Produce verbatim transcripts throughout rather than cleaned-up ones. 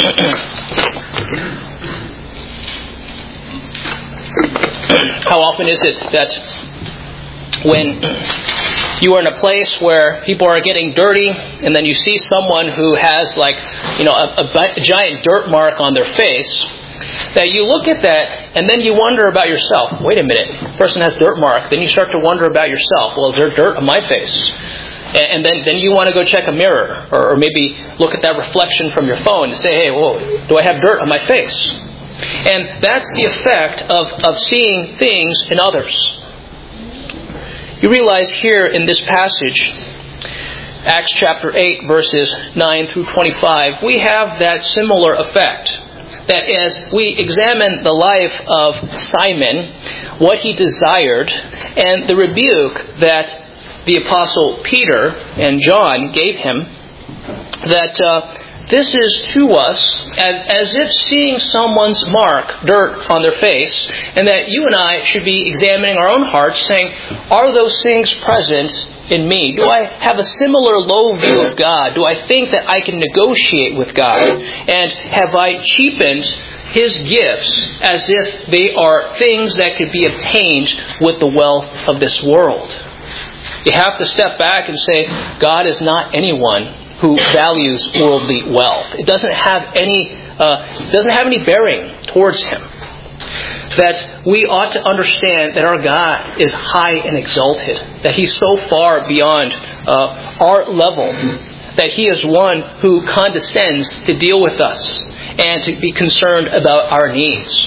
How often is it that when you are in a place where people are getting dirty, and then you see someone who has like, you know, a, a, a giant dirt mark on their face, that you look at that and then you wonder about yourself. Wait a minute, the person has dirt mark. Then you start to wonder about yourself. Well, is there dirt on my face? And then, then you want to go check a mirror, or, or maybe look at that reflection from your phone and say, hey, whoa, do I have dirt on my face? And that's the effect of, of seeing things in others. You realize here in this passage, Acts chapter eight, verses nine through twenty-five, we have that similar effect. That as we examine the life of Simon, what he desired, and the rebuke that the Apostle Peter and John gave him, that uh, this is to us as, as if seeing someone's mark, dirt on their face, and that you and I should be examining our own hearts, saying, are those things present in me? Do I have a similar low view of God? Do I think that I can negotiate with God? And have I cheapened His gifts as if they are things that could be obtained with the wealth of this world? You have to step back and say, God is not anyone who values worldly wealth. It doesn't have any, uh, doesn't have any bearing towards Him. That we ought to understand that our God is high and exalted, that He's so far beyond uh, our level, that He is one who condescends to deal with us and to be concerned about our needs.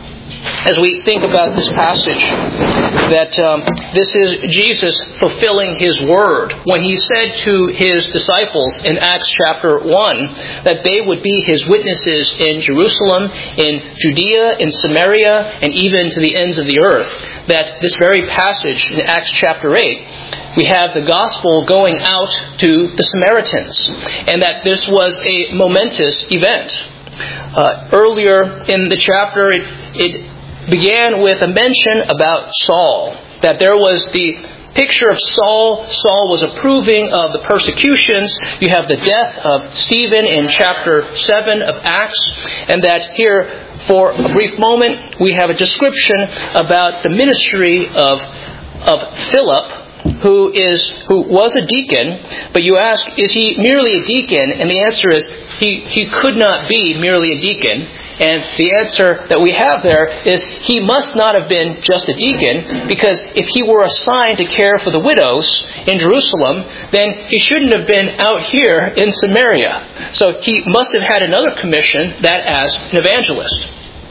As we think about this passage, that um, this is Jesus fulfilling His word when He said to His disciples in Acts chapter one that they would be His witnesses in Jerusalem, in Judea, in Samaria, and even to the ends of the earth. That this very passage in Acts chapter eight, we have the gospel going out to the Samaritans, and that this was a momentous event. Uh, earlier in the chapter, it, it began with a mention about Saul, that there was the picture of Saul. Saul was approving of the persecutions. You have the death of Stephen in chapter seven of Acts, and that here, for a brief moment, we have a description about the ministry of, of Philip, who is who was a deacon. But you ask, is he merely a deacon? And the answer is, he, he could not be merely a deacon. And the answer that we have there is he must not have been just a deacon, because if he were assigned to care for the widows in Jerusalem, then he shouldn't have been out here in Samaria. So he must have had another commission, that as an evangelist.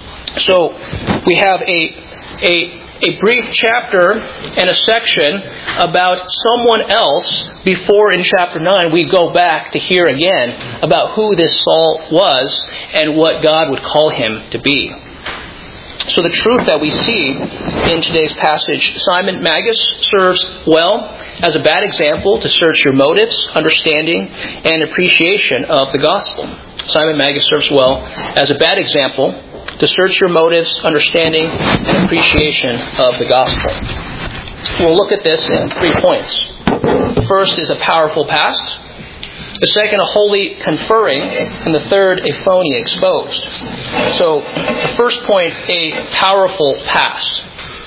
So we have a a a brief chapter and a section about someone else before in chapter nine we go back to hear again about who this Saul was and what God would call him to be. So the truth that we see in today's passage, Simon Magus serves well as a bad example to search your motives, understanding, and appreciation of the gospel. Simon Magus serves well as a bad example to search your motives, understanding, and appreciation of the gospel. We'll look at this in three points. The first is a powerful past. The second, a holy conferring. And the third, a phony exposed. So, the first point, a powerful past.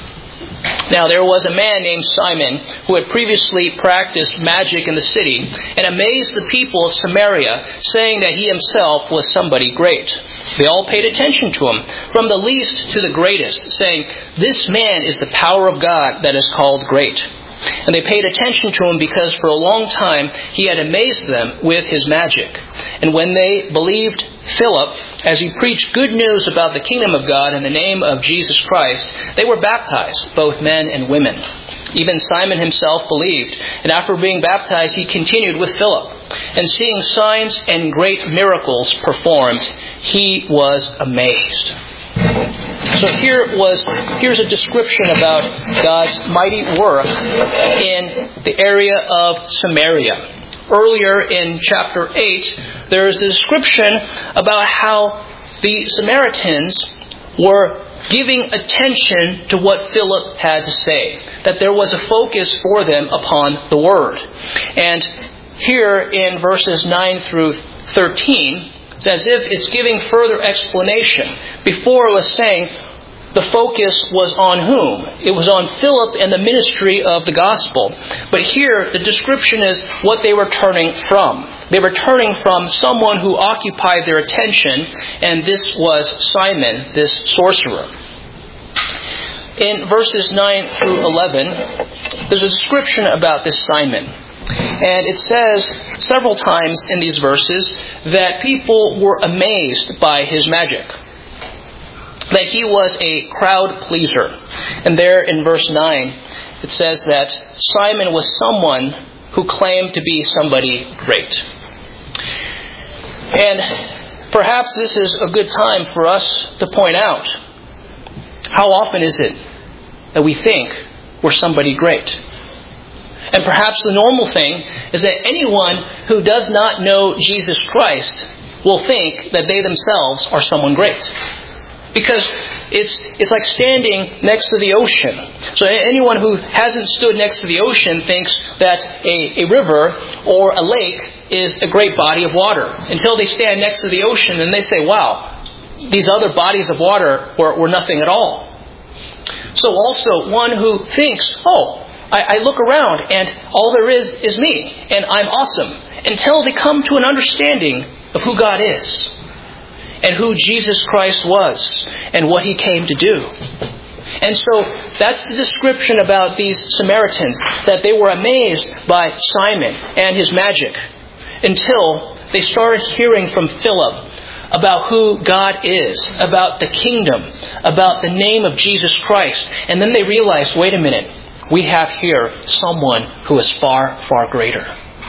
Now, there was a man named Simon who had previously practiced magic in the city and amazed the people of Samaria, saying that he himself was somebody great. They all paid attention to him, from the least to the greatest, saying, "This man is the power of God that is called great." And they paid attention to him because for a long time he had amazed them with his magic. And when they believed Philip, as he preached good news about the kingdom of God in the name of Jesus Christ, they were baptized, both men and women. Even Simon himself believed, and after being baptized he continued with Philip. And seeing signs and great miracles performed, he was amazed. So here was here's a description about God's mighty work in the area of Samaria. Earlier in chapter eight, there is the description about how the Samaritans were giving attention to what Philip had to say, that there was a focus for them upon the Word. And here in verses nine through thirteen, It's as if it's giving further explanation. Before it was saying the focus was on whom? It was on Philip and the ministry of the gospel. But here the description is what they were turning from. They were turning from someone who occupied their attention, and this was Simon, this sorcerer. In verses nine through eleven, there's a description about this Simon. And it says several times in these verses that people were amazed by his magic. That he was a crowd pleaser. And there in verse nine, it says that Simon was someone who claimed to be somebody great. And perhaps this is a good time for us to point out, how often is it that we think we're somebody great? And perhaps the normal thing is that anyone who does not know Jesus Christ will think that they themselves are someone great. Because it's it's like standing next to the ocean. So anyone who hasn't stood next to the ocean thinks that a, a river or a lake is a great body of water. Until they stand next to the ocean and they say, wow, these other bodies of water were, were nothing at all. So also one who thinks, oh, I, I look around and all there is is me and I'm awesome. Until they come to an understanding of who God is. And who Jesus Christ was, and what He came to do. And so that's the description about these Samaritans, that they were amazed by Simon and his magic, until they started hearing from Philip about who God is, about the kingdom, about the name of Jesus Christ. And then they realized, wait a minute, we have here someone who is far, far greater.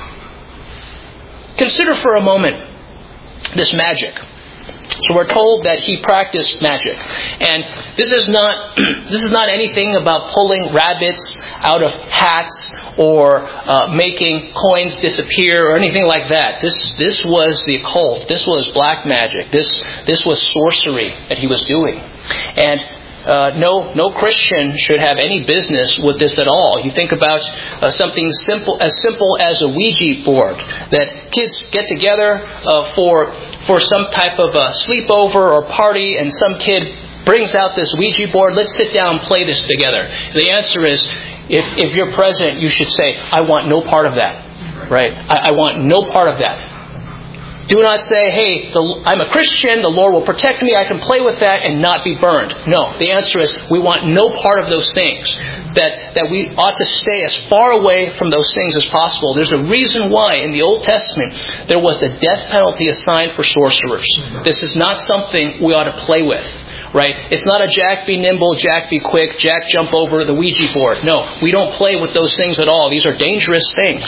Consider for a moment this magic. So we're told that he practiced magic. And this is not this is not anything about pulling rabbits out of hats or uh, making coins disappear or anything like that. This this was the occult. This was black magic. This this was sorcery that he was doing. And uh, no no Christian should have any business with this at all. You think about uh, something simple as simple as a Ouija board that kids get together uh, for. for some type of a sleepover or party, and some kid brings out this Ouija board, let's sit down and play this together. The answer is, if, if you're present, you should say, I want no part of that. Right? I, I want no part of that. Do not say, hey, the, I'm a Christian, the Lord will protect me, I can play with that and not be burned. No, the answer is, we want no part of those things. That, that we ought to stay as far away from those things as possible. There's a reason why in the Old Testament there was the death penalty assigned for sorcerers. This is not something we ought to play with. Right? It's not a Jack be nimble, Jack be quick, Jack jump over the Ouija board. No, we don't play with those things at all. These are dangerous things.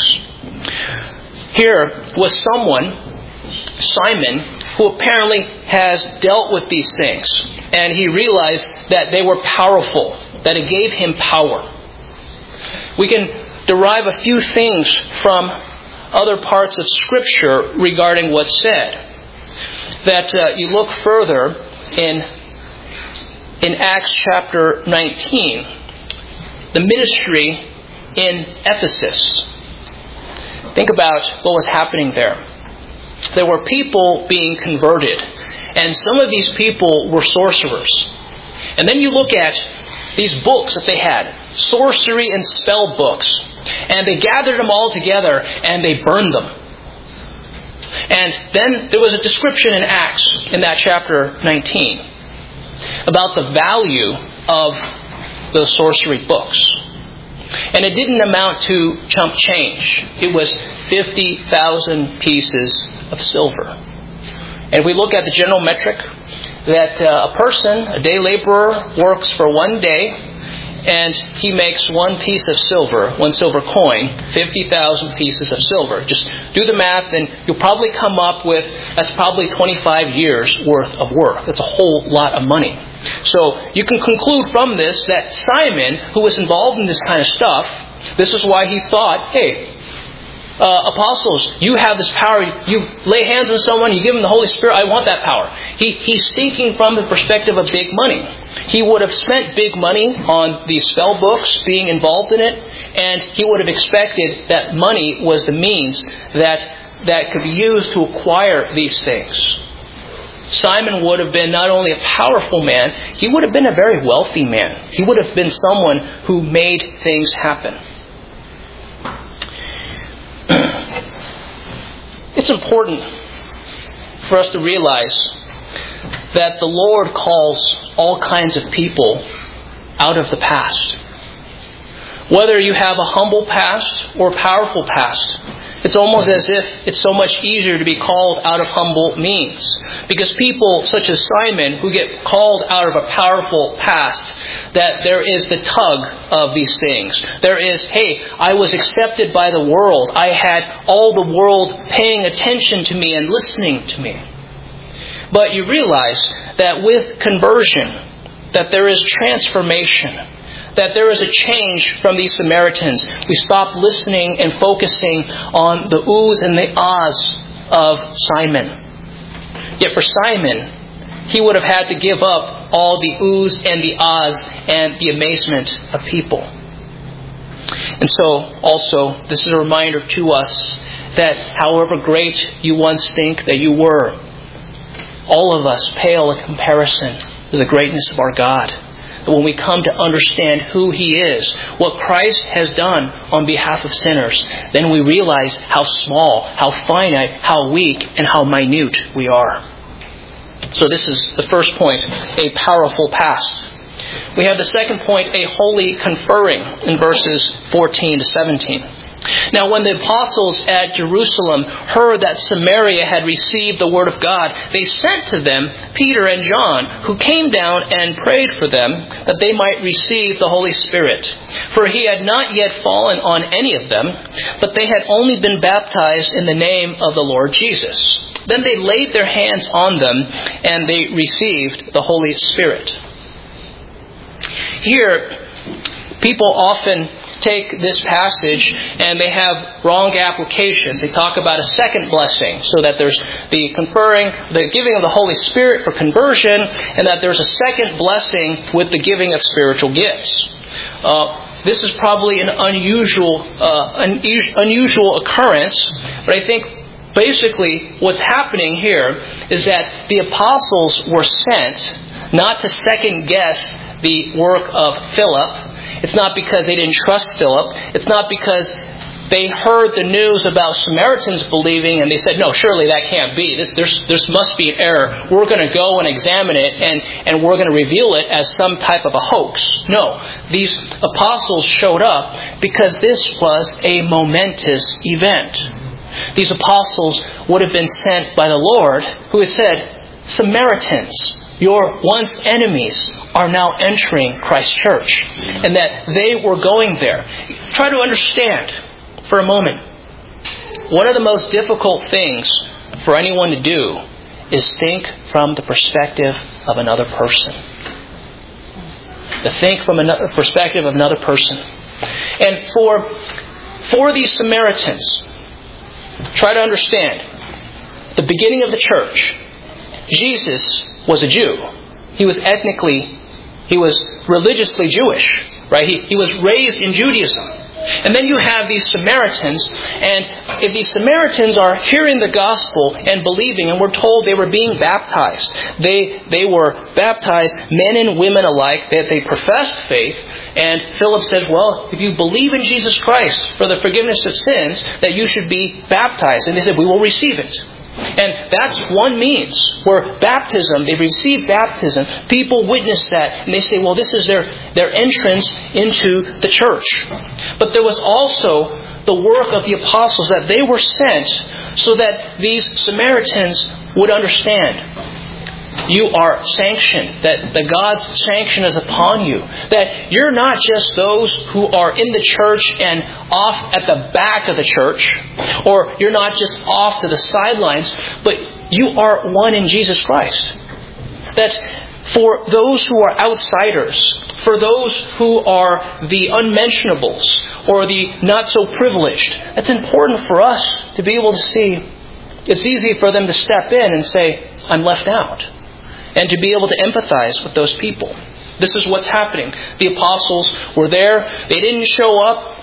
Here was someone, Simon, who apparently has dealt with these things. And he realized that they were powerful, that it gave him power. We can derive a few things from other parts of Scripture regarding what's said. That uh, you look further in, in Acts chapter nineteen, the ministry in Ephesus. Think about what was happening there. There were people being converted, and some of these people were sorcerers. And then you look at these books that they had, sorcery and spell books, and they gathered them all together and they burned them. And then there was a description in Acts, in that chapter nineteen, about the value of those sorcery books. And it didn't amount to chump change. It was fifty thousand pieces of silver. And if we look at the general metric, that uh, a person, a day laborer, works for one day, and he makes one piece of silver, one silver coin, fifty thousand pieces of silver. Just do the math, and you'll probably come up with, that's probably twenty-five years worth of work. That's a whole lot of money. So you can conclude from this that Simon, who was involved in this kind of stuff, this is why he thought, hey, Uh, apostles, you have this power. You lay hands on someone, you give them the Holy Spirit. I want that power. He, he's thinking from the perspective of big money. He would have spent big money on these spell books, being involved in it, and he would have expected that money was the means that, that could be used to acquire these things. Simon would have been not only a powerful man, he would have been a very wealthy man. He would have been someone who made things happen. It's important for us to realize that the Lord calls all kinds of people out of the past. Whether you have a humble past or a powerful past, it's almost as if it's so much easier to be called out of humble means. Because people such as Simon, who get called out of a powerful past, that there is the tug of these things. There is, hey, I was accepted by the world. I had all the world paying attention to me and listening to me. But you realize that with conversion, that there is transformation, that there is a change from these Samaritans. We stop listening and focusing on the oohs and the ahs of Simon. Yet for Simon, he would have had to give up all the oohs and the ahs and the amazement of people. And so, also, this is a reminder to us that however great you once think that you were, all of us pale in comparison to the greatness of our God. That when we come to understand who He is, what Christ has done on behalf of sinners, then we realize how small, how finite, how weak, and how minute we are. So this is the first point, a powerful past. We have the second point, a holy conferring, in verses fourteen to seventeen. Now when the apostles at Jerusalem heard that Samaria had received the word of God, they sent to them Peter and John, who came down and prayed for them that they might receive the Holy Spirit. For He had not yet fallen on any of them, but they had only been baptized in the name of the Lord Jesus. Then they laid their hands on them, and they received the Holy Spirit. Here, people often take this passage and they have wrong applications. They talk about a second blessing, so that there's the conferring, the giving of the Holy Spirit for conversion, and that there's a second blessing with the giving of spiritual gifts. Uh, this is probably an unusual, uh, an unusual occurrence, but I think basically what's happening here is that the apostles were sent not to second guess the work of Philip. It's not because they didn't trust Philip. It's not because they heard the news about Samaritans believing and they said, no, surely that can't be. This, there's, this must be an error. We're going to go and examine it and, and we're going to reveal it as some type of a hoax. No, these apostles showed up because this was a momentous event. These apostles would have been sent by the Lord, who had said, Samaritans, your once enemies, are now entering Christ's church. And that they were going there. Try to understand for a moment. One of the most difficult things for anyone to do is think from the perspective of another person. To think from another perspective of another person. And for, for these Samaritans, try to understand the beginning of the church. Jesus was a Jew. He was ethnically, he was religiously Jewish, right? He, he was raised in Judaism. And then you have these Samaritans, and if these Samaritans are hearing the gospel and believing, and we're told they were being baptized. They, they were baptized, men and women alike, that they professed faith. And Philip says, well, if you believe in Jesus Christ for the forgiveness of sins, that you should be baptized. And they said, we will receive it. And that's one means where baptism, they receive baptism, people witness that, and they say, well, this is their, their entrance into the church. But there was also the work of the apostles, that they were sent so that these Samaritans would understand. You are sanctioned, that the God's sanction is upon you. That you're not just those who are in the church and off at the back of the church, or you're not just off to the sidelines, but you are one in Jesus Christ. That for those who are outsiders, for those who are the unmentionables or the not so privileged, it's important for us to be able to see. It's easy for them to step in and say, I'm left out. And to be able to empathize with those people. This is what's happening. The apostles were there. They didn't show up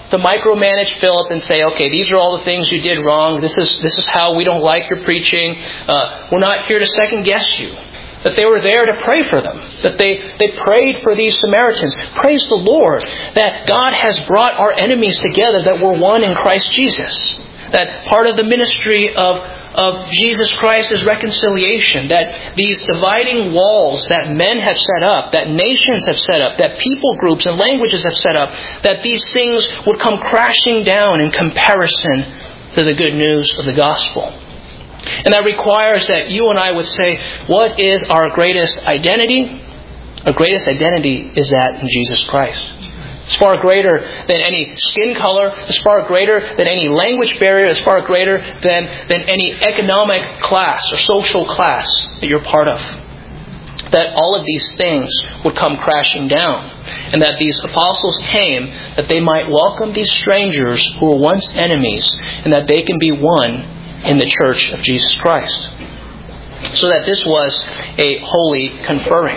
to micromanage Philip and say, okay, these are all the things you did wrong. This is this is how we don't like your preaching. Uh, we're not here to second guess you. That they were there to pray for them. That they, they prayed for these Samaritans. Praise the Lord that God has brought our enemies together, that we're one in Christ Jesus. That part of the ministry of, of Jesus Christ is reconciliation. That these dividing walls that men have set up, that nations have set up, that people groups and languages have set up, that these things would come crashing down in comparison to the good news of the gospel. And that requires that you and I would say, what is our greatest identity? Our greatest identity is that in Jesus Christ. It's far greater than any skin color. It's far greater than any language barrier. It's far greater than, than any economic class or social class that you're part of. That all of these things would come crashing down. And that these apostles came that they might welcome these strangers who were once enemies, and that they can be one in the church of Jesus Christ. So that this was a holy conferring.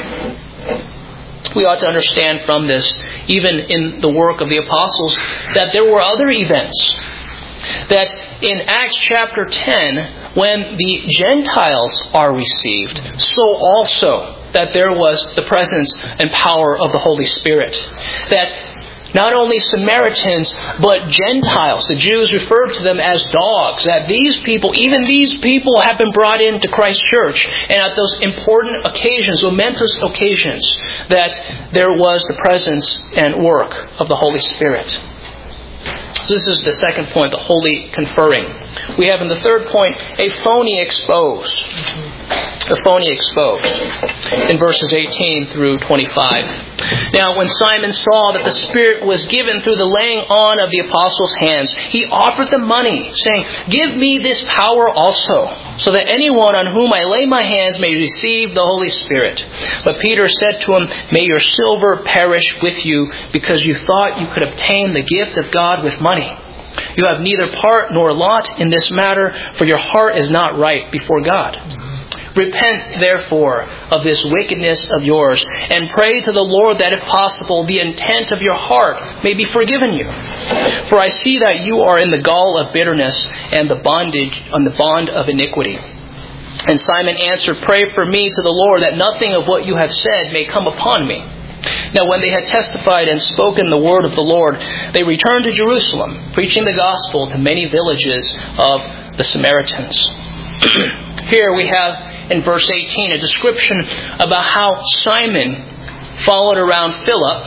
We ought to understand from this, even in the work of the apostles, that there were other events. That in Acts chapter ten, when the Gentiles are received, so also that there was the presence and power of the Holy Spirit. That not only Samaritans, but Gentiles. The Jews referred to them as dogs. That these people, even these people have been brought into Christ's church. And at those important occasions, momentous occasions, that there was the presence and work of the Holy Spirit. So this is the second point, the holy conferring. We have in the third point, a phony exposed. A phony exposed. In verses eighteen through twenty-five. Now when Simon saw that the Spirit was given through the laying on of the apostles' hands, he offered them money, saying, "Give me this power also, so that anyone on whom I lay my hands may receive the Holy Spirit." But Peter said to him, "May your silver perish with you, because you thought you could obtain the gift of God with money. You have neither part nor lot in this matter, for your heart is not right before God. Repent, therefore, of this wickedness of yours, and pray to the Lord that, if possible, the intent of your heart may be forgiven you. For I see that you are in the gall of bitterness and the bondage on the bond of iniquity." And Simon answered, "Pray for me to the Lord, that nothing of what you have said may come upon me." Now when they had testified and spoken the word of the Lord, they returned to Jerusalem, preaching the gospel to many villages of the Samaritans. Here we have in verse eighteen a description about how Simon followed around Philip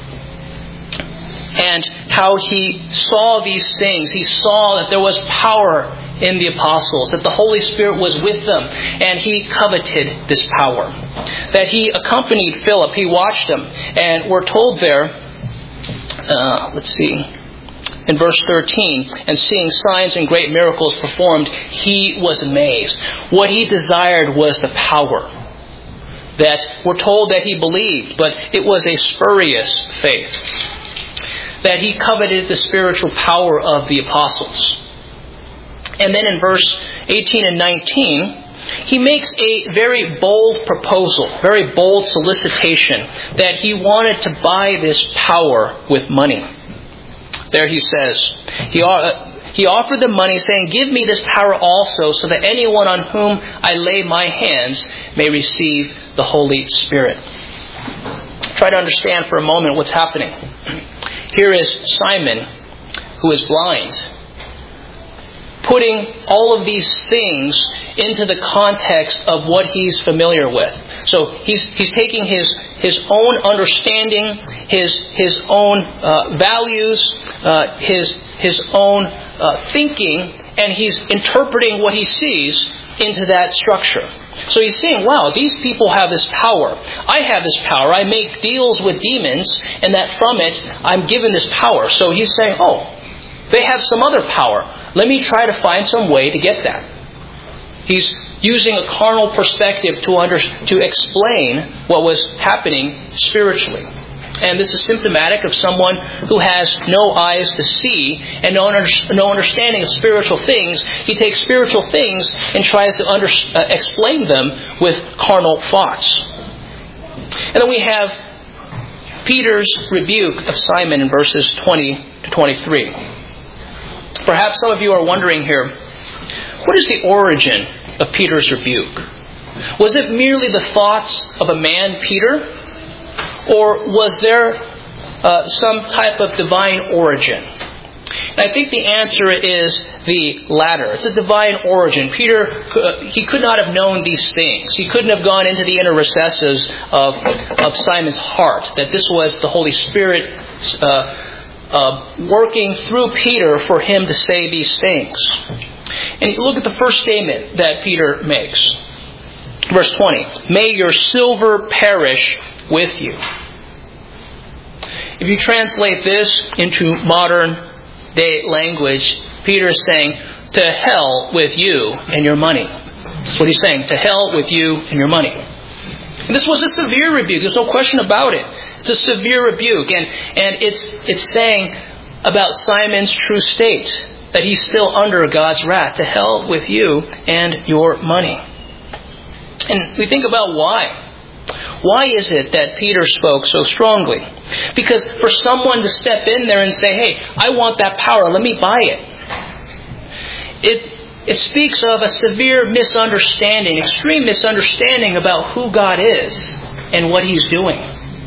and how he saw these things. He saw that there was power in the apostles, that the Holy Spirit was with them, and he coveted this power. That he accompanied Philip, he watched him, and we're told there, uh, let's see, in verse thirteen, "And seeing signs and great miracles performed, he was amazed." What he desired was the power. That we're told that he believed, but it was a spurious faith. That he coveted the spiritual power of the apostles. And then in verse eighteen and nineteen, he makes a very bold proposal, very bold solicitation, that he wanted to buy this power with money. There he says, he, uh, he offered them money, saying, "Give me this power also, so that anyone on whom I lay my hands may receive the Holy Spirit." Try to understand for a moment what's happening. Here is Simon, who is blind, putting all of these things into the context of what he's familiar with. So he's he's taking his his own understanding, his his own uh, values, uh, his his own uh, thinking, and he's interpreting what he sees into that structure. So he's saying, wow, these people have this power. I have this power. I make deals with demons, and that from it, I'm given this power. So he's saying, oh, they have some other power. Let me try to find some way to get that. He's using a carnal perspective to under, to explain what was happening spiritually. And this is symptomatic of someone who has no eyes to see and no, under, no understanding of spiritual things. He takes spiritual things and tries to under, uh, explain them with carnal thoughts. And then we have Peter's rebuke of Simon in verses twenty to twenty-three. Perhaps some of you are wondering here, what is the origin of Peter's rebuke? Was it merely the thoughts of a man, Peter? Or was there uh, some type of divine origin? And I think the answer is the latter. It's a divine origin. Peter, uh, he could not have known these things. He couldn't have gone into the inner recesses of, of Simon's heart, that this was the Holy Spirit uh, uh, working through Peter for him to say these things. And you look at the first statement that Peter makes. Verse twenty, may your silver perish with you. If you translate this into modern day language, Peter is saying, to hell with you and your money. That's what he's saying, to hell with you and your money. And this was a severe rebuke, there's no question about it. It's a severe rebuke, and, and it's it's saying about Simon's true state, that he's still under God's wrath. To hell with you and your money. And we think about why. Why is it that Peter spoke so strongly? Because for someone to step in there and say, hey, I want that power, let me buy it. It it speaks of a severe misunderstanding, extreme misunderstanding about who God is and what He's doing.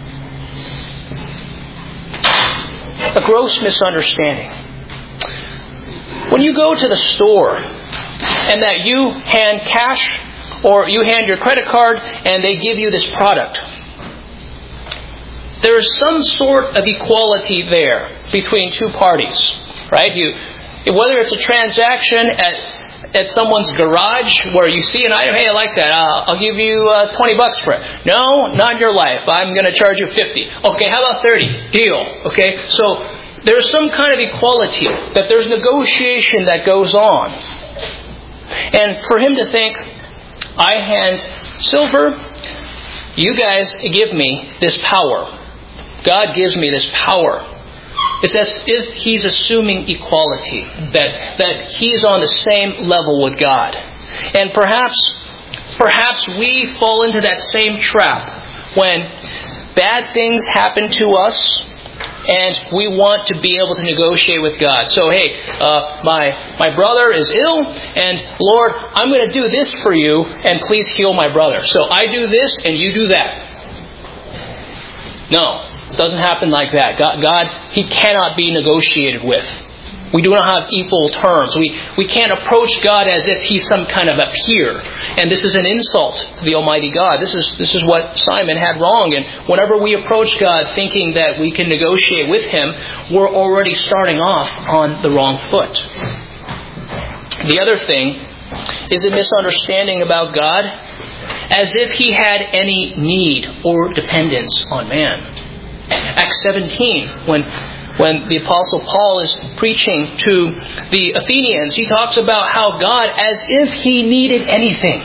A gross misunderstanding. When you go to the store and that you hand cash or you hand your credit card and they give you this product, there is some sort of equality there between two parties, right? You, whether it's a transaction at at someone's garage where you see an item, hey, I like that, uh, I'll give you uh, twenty bucks for it. No, not in your life. I'm going to charge you fifty. Okay, how about thirty? Deal. Okay, so there's some kind of equality, that there's negotiation that goes on. And for him to think, I hand silver, you guys give me this power. God gives me this power. It's as if he's assuming equality, that, that he's on the same level with God. And perhaps, perhaps we fall into that same trap when bad things happen to us and we want to be able to negotiate with God. So, hey, uh, my my brother is ill, and Lord, I'm going to do this for you, and please heal my brother. So I do this, and you do that. No, it doesn't happen like that. God, God, He cannot be negotiated with. We do not have equal terms. We we can't approach God as if He's some kind of a peer. And this is an insult to the Almighty God. This is this is what Simon had wrong. And whenever we approach God thinking that we can negotiate with Him, we're already starting off on the wrong foot. The other thing is a misunderstanding about God, as if He had any need or dependence on man. Acts seventeen, when When the Apostle Paul is preaching to the Athenians, he talks about how God, as if He needed anything.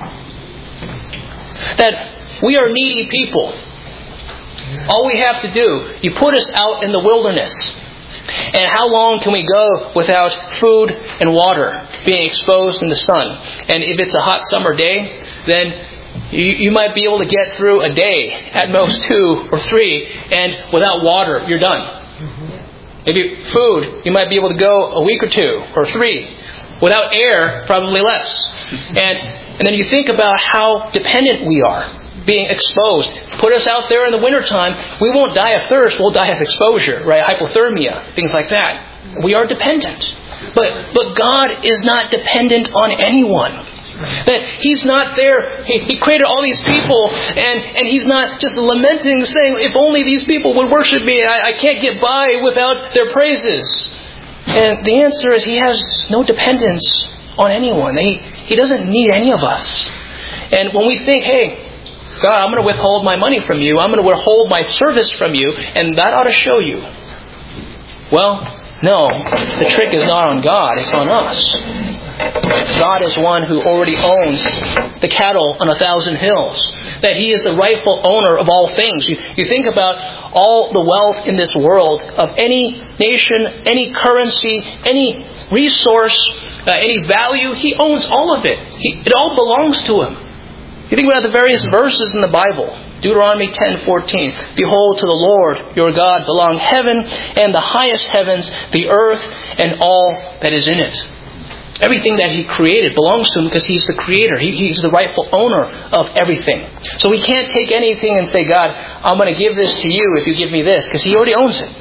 That we are needy people. All we have to do, you put us out in the wilderness. And how long can we go without food and water, being exposed in the sun? And if it's a hot summer day, then you, you might be able to get through a day, at most two or three, and without water, you're done. Maybe food, you might be able to go a week or two or three. Without air, probably less. And and then you think about how dependent we are, being exposed. Put us out there in the wintertime, we won't die of thirst, we'll die of exposure, right? Hypothermia, things like that. We are dependent. But but God is not dependent on anyone. That He's not there. He, he created all these people, and, and He's not just lamenting, saying, if only these people would worship me, I, I can't get by without their praises. And the answer is He has no dependence on anyone. He, he doesn't need any of us. And when we think, hey, God, I'm going to withhold my money from you, I'm going to withhold my service from you, and that ought to show you. Well, no, the trick is not on God, it's on us. God is one who already owns the cattle on a thousand hills. That He is the rightful owner of all things. You, you think about all the wealth in this world, of any nation, any currency, any resource, uh, any value. He owns all of it. He, it all belongs to Him. You think about the various verses in the Bible. Deuteronomy ten fourteen. Behold, to the Lord your God belong heaven and the highest heavens, the earth and all that is in it. Everything that He created belongs to Him because He's the Creator. He, he's the rightful owner of everything. So we can't take anything and say, God, I'm going to give this to you if you give me this, because He already owns it.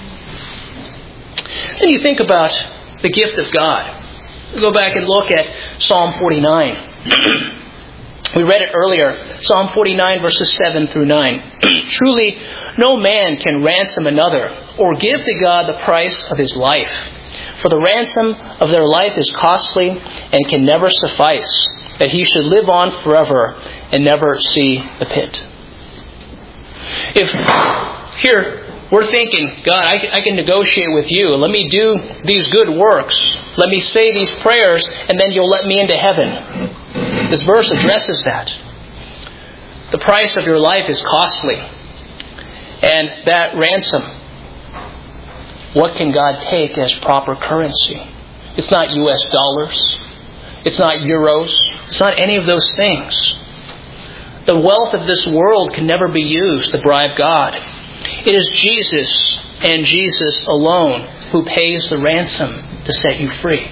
Then you think about the gift of God. We go back and look at Psalm forty-nine. We read it earlier. Psalm forty-nine verses seven through nine. Truly, no man can ransom another or give to God the price of his life. For the ransom of their life is costly and can never suffice, that he should live on forever and never see the pit. If here we're thinking, God, I, I can negotiate with you. Let me do these good works. Let me say these prayers, and then you'll let me into heaven. This verse addresses that. The price of your life is costly. And that ransom, what can God take as proper currency? It's not U S dollars. It's not euros. It's not any of those things. The wealth of this world can never be used to bribe God. It is Jesus and Jesus alone who pays the ransom to set you free.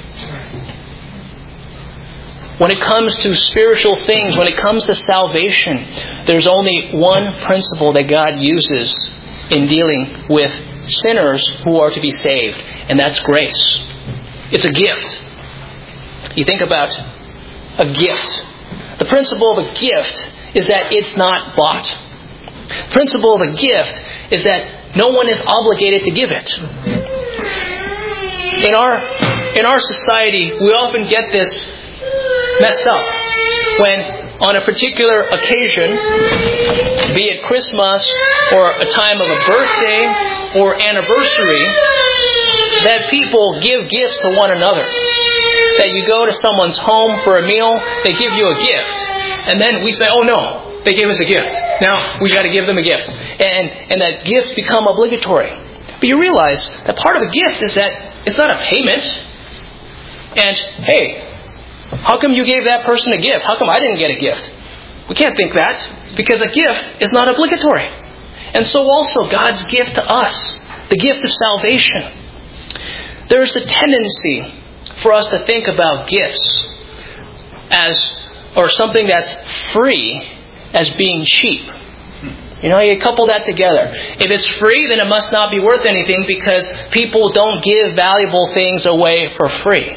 When it comes to spiritual things, when it comes to salvation, there's only one principle that God uses in dealing with sinners who are to be saved, and that's grace. It's a gift. You think about a gift. The principle of a gift is that it's not bought. The principle of a gift is that no one is obligated to give it. In our in our society, we often get this messed up. When on a particular occasion, be it Christmas or a time of a birthday or anniversary, that people give gifts to one another. That you go to someone's home for a meal, they give you a gift. And then we say, oh no, they gave us a gift. Now we got to give them a gift. And, and that gifts become obligatory. But you realize that part of the gift is that it's not a payment. And hey, how come you gave that person a gift? How come I didn't get a gift? We can't think that, because a gift is not obligatory. And so also God's gift to us, the gift of salvation. There's the tendency for us to think about gifts as, or something that's free, as being cheap. You know, you couple that together. If it's free, then it must not be worth anything, because people don't give valuable things away for free.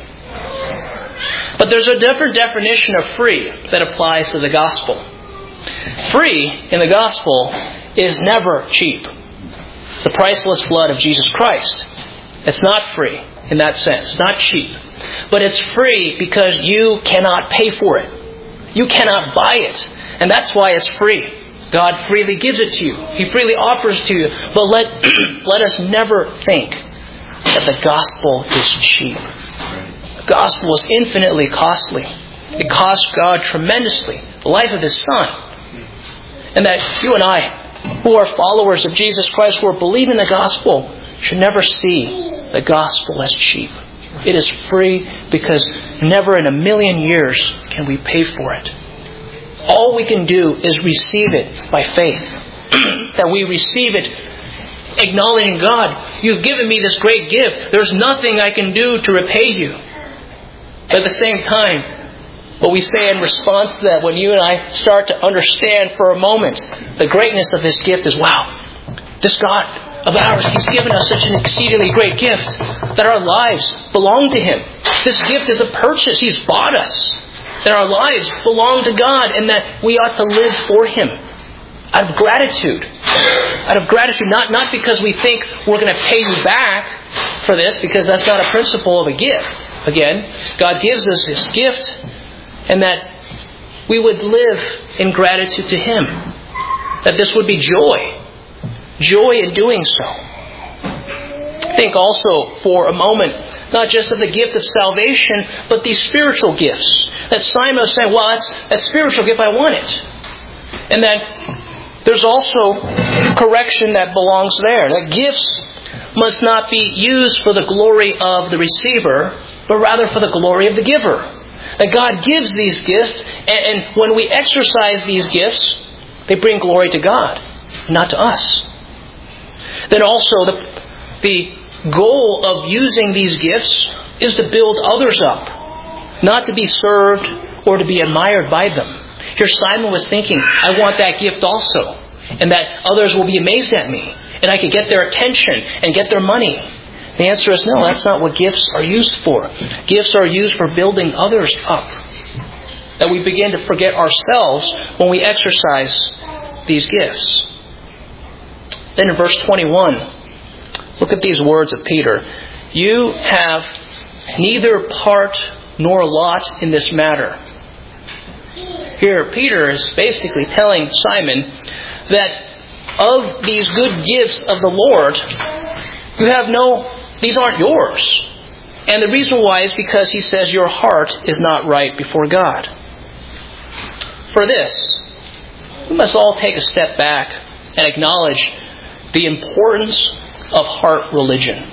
But there's a different definition of free that applies to the gospel. Free in the gospel is never cheap. It's the priceless blood of Jesus Christ. It's not free in that sense. It's not cheap. But it's free because you cannot pay for it. You cannot buy it. And that's why it's free. God freely gives it to you. He freely offers to you. But let, let us never think that the gospel is cheap. The gospel is infinitely costly. It cost God tremendously, the life of His Son. And that you and I, who are followers of Jesus Christ, who are believing the gospel, should never see the gospel as cheap. It is free because never in a million years can we pay for it. All we can do is receive it by faith. That we receive it acknowledging, God, you've given me this great gift. There's nothing I can do to repay you. But at the same time, what we say in response to that, when you and I start to understand for a moment the greatness of this gift, is, wow, this God of ours, He's given us such an exceedingly great gift that our lives belong to Him. This gift is a purchase. He's bought us. That our lives belong to God, and that we ought to live for Him out of gratitude. Out of gratitude, not, not because we think we're going to pay you back for this, because that's not a principle of a gift. Again, God gives us His gift, and that we would live in gratitude to Him. That this would be joy. Joy in doing so. Think also for a moment, not just of the gift of salvation, but these spiritual gifts. That Simon was saying, well, that's that spiritual gift, I want it. And that there's also correction that belongs there. That gifts must not be used for the glory of the receiver, but rather for the glory of the giver. That God gives these gifts, and, and when we exercise these gifts, They bring glory to God, not to us. Then also, the, the goal of using these gifts is to build others up, not to be served or to be admired by them. Here Simon was thinking, I want that gift also, and that others will be amazed at me, and I can get their attention and get their money. The answer is no, that's not what gifts are used for. Gifts are used for building others up. That we begin to forget ourselves when we exercise these gifts. Then in verse twenty-one, look at these words of Peter. You have neither part nor lot in this matter. Here Peter is basically telling Simon that of these good gifts of the Lord, you have no, these aren't yours. And the reason why is because he says your heart is not right before God. For this, we must all take a step back and acknowledge the importance of heart religion.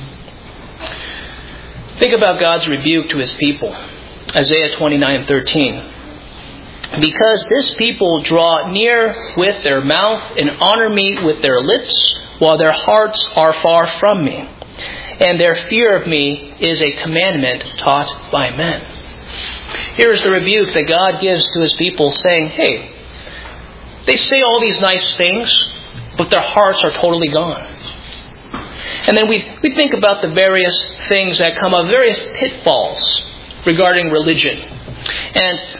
Think about God's rebuke to His people. Isaiah twenty-nine thirteen. Because this people draw near with their mouth and honor me with their lips, while their hearts are far from me. And their fear of me is a commandment taught by men. Here is the rebuke that God gives to His people, saying, hey, they say all these nice things, but their hearts are totally gone. And then we, we think about the various things that come up, various pitfalls regarding religion. And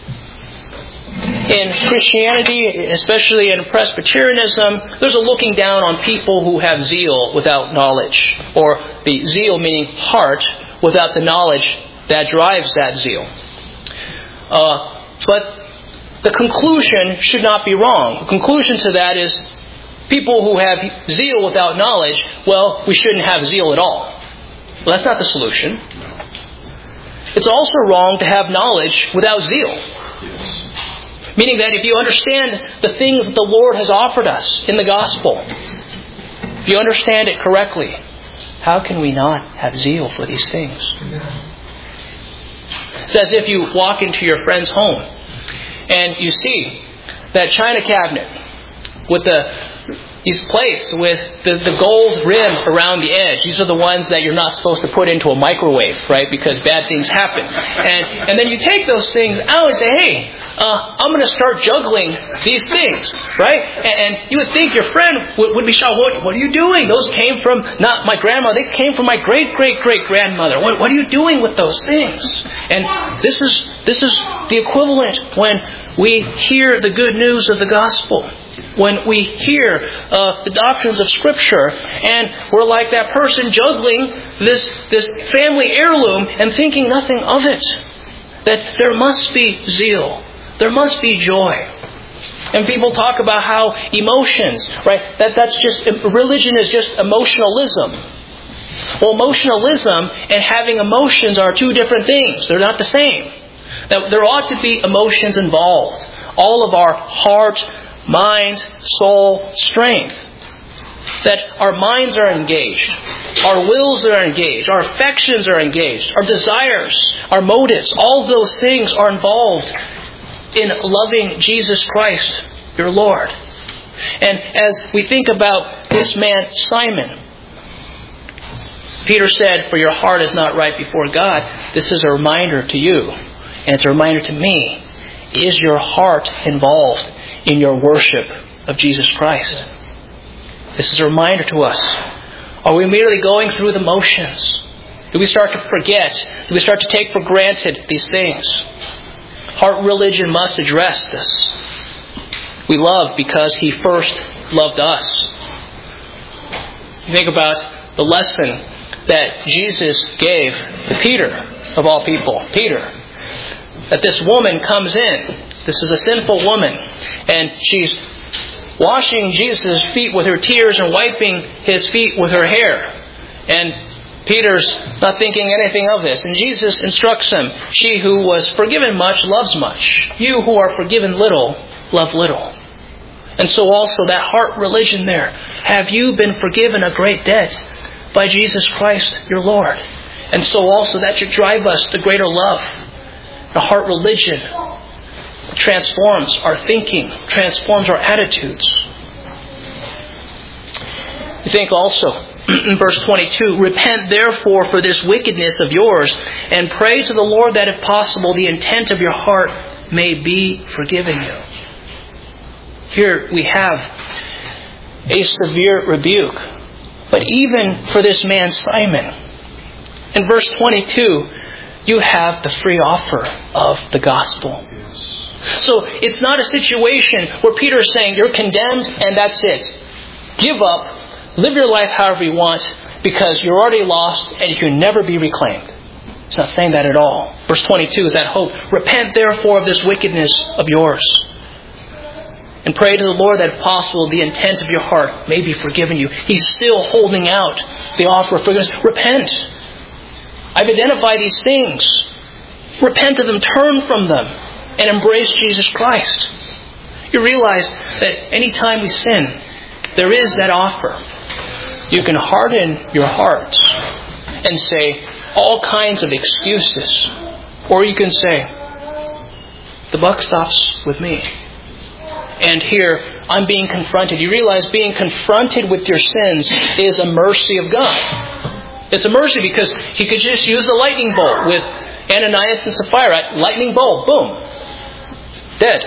in Christianity, especially in Presbyterianism, there's a looking down on people who have zeal without knowledge. Or the zeal meaning heart without the knowledge that drives that zeal. Uh, but the conclusion should not be wrong. The conclusion to that is people who have zeal without knowledge, well, we shouldn't have zeal at all. Well, that's not the solution. It's also wrong to have knowledge without zeal. Meaning that if you understand the things that the Lord has offered us in the gospel, if you understand it correctly, how can we not have zeal for these things? It's as if you walk into your friend's home and you see that china cabinet with the these plates with the, the gold rim around the edge. These are the ones that you're not supposed to put into a microwave, right? Because bad things happen. And and then you take those things out and say, hey, uh, I'm going to start juggling these things, right? And, and you would think your friend would, would be shocked. What, what are you doing? Those came from not my grandma. They came from my great, great, great grandmother. What, what are you doing with those things? And this is this is the equivalent when we hear the good news of the gospel. When we hear uh, the doctrines of Scripture, and we're like that person juggling this, this family heirloom and thinking nothing of it. That there must be zeal. There must be joy. And people talk about how emotions, right? That that's just, religion is just emotionalism. Well, emotionalism and having emotions are two different things. They're not the same. That there ought to be emotions involved. All of our heart, mind, soul, strength. That our minds are engaged. Our wills are engaged. Our affections are engaged. Our desires, our motives, all of those things are involved in loving Jesus Christ, your Lord. And as we think about this man, Simon, Peter said, for your heart is not right before God. This is a reminder to you, and it's a reminder to me. Is your heart involved in your worship of Jesus Christ? This is a reminder to us. Are we merely going through the motions? Do we start to forget? Do we start to take for granted these things? Heart religion must address this. We love because He first loved us. You think about the lesson that Jesus gave to Peter, of all people. Peter. That this woman comes in. This is a sinful woman. And she's washing Jesus' feet with her tears and wiping His feet with her hair. And Peter's not thinking anything of this. And Jesus instructs him, she who was forgiven much loves much. You who are forgiven little, love little. And so also that heart religion there. Have you been forgiven a great debt by Jesus Christ your Lord? And so also that should drive us to greater love. The heart religion. transforms our thinking, transforms our attitudes. You think also, in verse twenty-two, repent therefore for this wickedness of yours, and pray to the Lord that if possible the intent of your heart may be forgiven you. Here we have a severe rebuke. But even for this man Simon, in verse twenty-two, you have the free offer of the gospel. So it's not a situation where Peter is saying, you're condemned and that's it. Give up, live your life however you want, because you're already lost and you can never be reclaimed. It's not saying that at all. Verse twenty-two is that hope. Repent therefore of this wickedness of yours, and pray to the Lord that if possible the intent of your heart may be forgiven you. He's still holding out the offer of forgiveness. Repent. I've identified these things. Repent of them, turn from them, and embrace Jesus Christ. You realize that any time we sin, there is that offer. You can harden your heart and say all kinds of excuses. Or you can say, the buck stops with me. And here, I'm being confronted. You realize being confronted with your sins is a mercy of God. It's a mercy because He could just use the lightning bolt with Ananias and Sapphira. Lightning bolt, boom. Dead.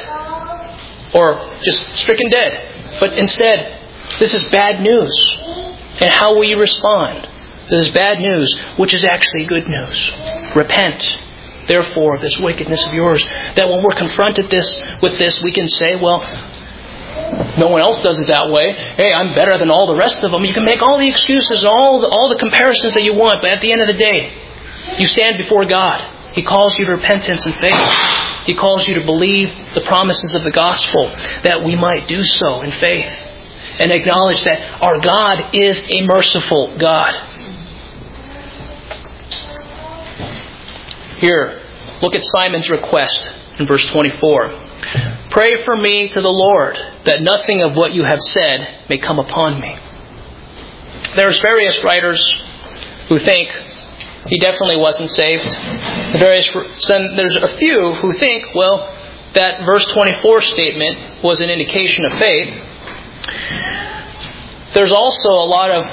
Or just stricken dead. But instead, this is bad news. And how will you respond? This is bad news, which is actually good news. Repent, therefore, of this wickedness of yours. That when we're confronted this with this, we can say, well, no one else does it that way. Hey, I'm better than all the rest of them. You can make all the excuses, all the, all the comparisons that you want, but at the end of the day, you stand before God. He calls you to repentance and faith. He calls you to believe the promises of the gospel, that we might do so in faith, and acknowledge that our God is a merciful God. Here, look at Simon's request in verse twenty-four. Pray for me to the Lord, that nothing of what you have said may come upon me. There's various writers who think he definitely wasn't saved. Various, there's a few who think, well, that verse twenty-four statement was an indication of faith. There's also a lot of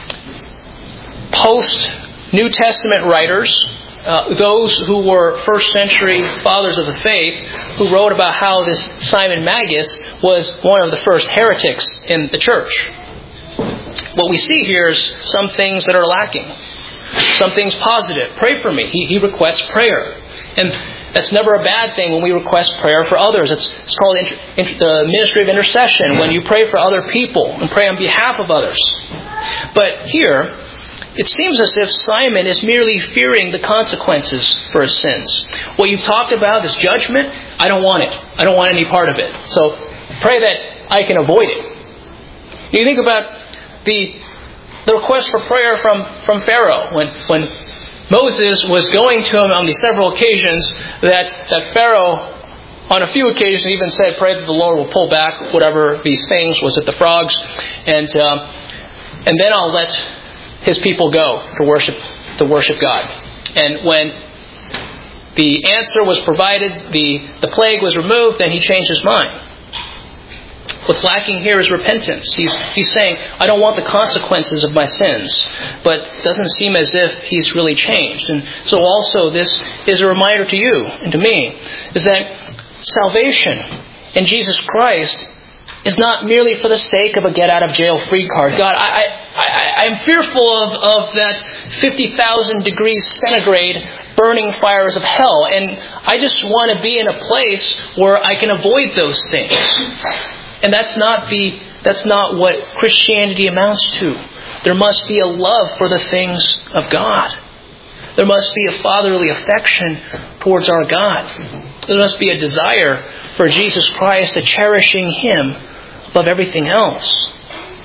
post-New Testament writers, uh, those who were first century fathers of the faith, who wrote about how this Simon Magus was one of the first heretics in the church. What we see here is some things that are lacking. Some things positive. Pray for me. He, he requests prayer. And that's never a bad thing when we request prayer for others. It's, it's called inter, inter, the ministry of intercession, when you pray for other people and pray on behalf of others. But here, it seems as if Simon is merely fearing the consequences for his sins. What you've talked about, this judgment, I don't want it. I don't want any part of it. So pray that I can avoid it. You think about the the request for prayer from, from Pharaoh. When when Moses was going to him on the several occasions that, that Pharaoh, on a few occasions, even said, pray that the Lord will pull back whatever these things, was it the frogs, and um, and then I'll let His people go to worship to worship God. And when the answer was provided, the, the plague was removed, then He changed His mind. What's lacking here is repentance. He's he's saying, I don't want the consequences of my sins. But it doesn't seem as if He's really changed. And so also this is a reminder to you and to me, is that salvation in Jesus Christ is not merely for the sake of a get-out-of-jail-free card. God, I, I, I'm fearful of, of that fifty thousand degrees centigrade burning fires of hell. And I just want to be in a place where I can avoid those things. And that's not the that's not what Christianity amounts to. There must be a love for the things of God. There must be a fatherly affection towards our God. There must be a desire for Jesus Christ, a cherishing Him above everything else.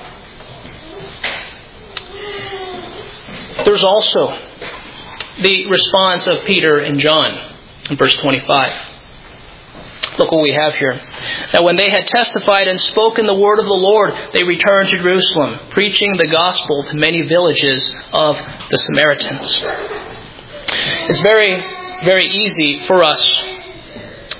There's also the response of Peter and John in verse twenty-five. Look what we have here. Now when they had testified and spoken the word of the Lord, they returned to Jerusalem, preaching the gospel to many villages of the Samaritans. It's very, very easy for us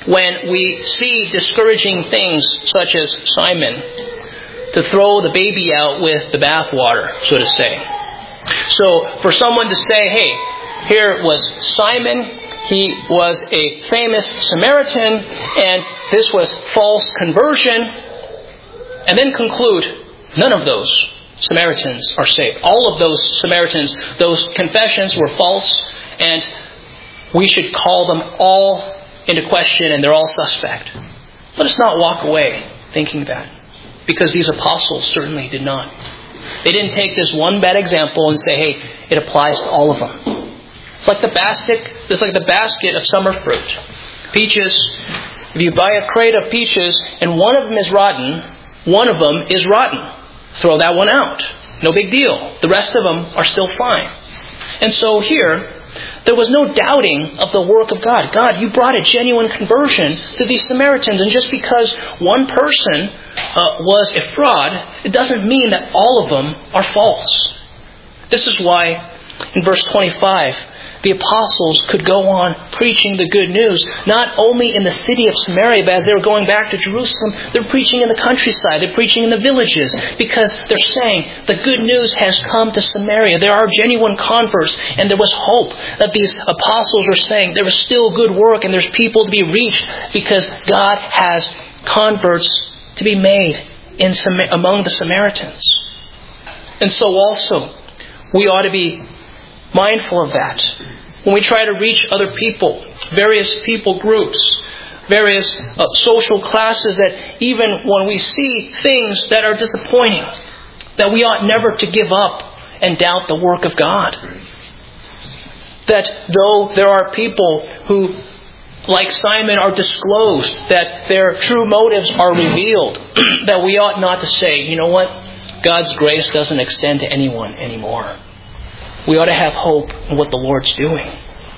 when we see discouraging things such as Simon, to throw the baby out with the bathwater, so to say. So for someone to say, hey, here was Simon, he was a famous Samaritan, and this was false conversion, and then conclude, none of those Samaritans are saved. All of those Samaritans, those confessions were false, and we should call them all into question, and they're all suspect. Let us not walk away thinking that, because these apostles certainly did not. They didn't take this one bad example and say, hey, it applies to all of them. It's like the basket, it's like the basket of summer fruit. Peaches, if you buy a crate of peaches and one of them is rotten, one of them is rotten. Throw that one out. No big deal. The rest of them are still fine. And so here, there was no doubting of the work of God. God, you brought a genuine conversion to these Samaritans. And just because one person uh, was a fraud, it doesn't mean that all of them are false. This is why in verse twenty-five, the apostles could go on preaching the good news, not only in the city of Samaria, but as they were going back to Jerusalem, they're preaching in the countryside, they're preaching in the villages, because they're saying the good news has come to Samaria. There are genuine converts, and there was hope that these apostles were saying there was still good work and there's people to be reached, because God has converts to be made in among the Samaritans. And so also, we ought to be mindful of that. When we try to reach other people, various people groups, various uh, social classes, that even when we see things that are disappointing, that we ought never to give up and doubt the work of God. That though there are people who, like Simon, are disclosed, that their true motives are revealed, that we ought not to say, you know what, God's grace doesn't extend to anyone anymore. We ought to have hope in what the Lord's doing.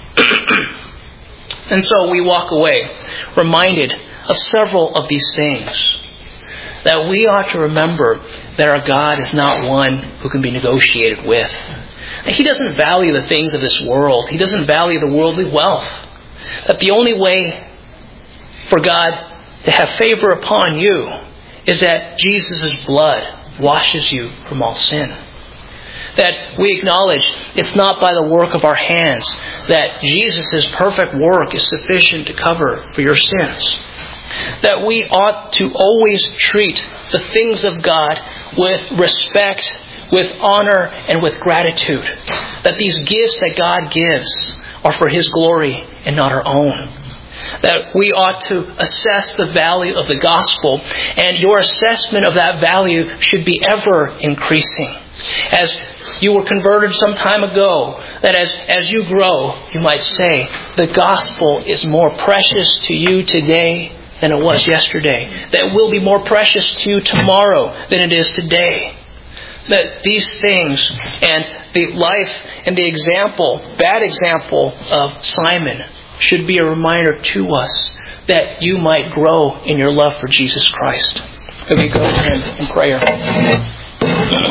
And so we walk away reminded of several of these things. That we ought to remember that our God is not one who can be negotiated with. He doesn't value the things of this world. He doesn't value the worldly wealth. That the only way for God to have favor upon you is that Jesus' blood washes you from all sin. That we acknowledge it's not by the work of our hands, that Jesus' perfect work is sufficient to cover for your sins. That we ought to always treat the things of God with respect, with honor, and with gratitude. That these gifts that God gives are for His glory and not our own. That we ought to assess the value of the gospel, and your assessment of that value should be ever increasing. As you were converted some time ago, that as, as you grow, you might say, the gospel is more precious to you today than it was yesterday. That it will be more precious to you tomorrow than it is today. That these things and the life and the example, bad example of Simon should be a reminder to us that you might grow in your love for Jesus Christ. Let me go to Him in prayer.